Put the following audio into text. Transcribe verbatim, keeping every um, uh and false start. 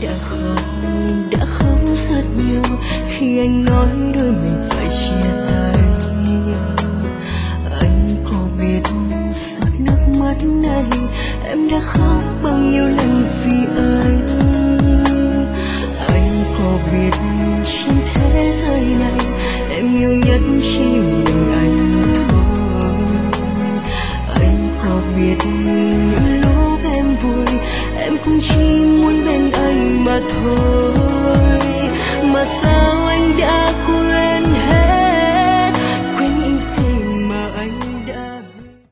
đã khóc đã khóc rất nhiều khi anh nói đôi mình phải chia tay. Anh có biết giọt nước mắt này em đã khóc bao nhiêu lần vì anh. Anh có biết trên thế giới này em yêu nhất chỉ mình anh thôi. Anh có biết những lúc em vui em cũng chỉ muốn bên anh mà thôi. Mà sao anh đã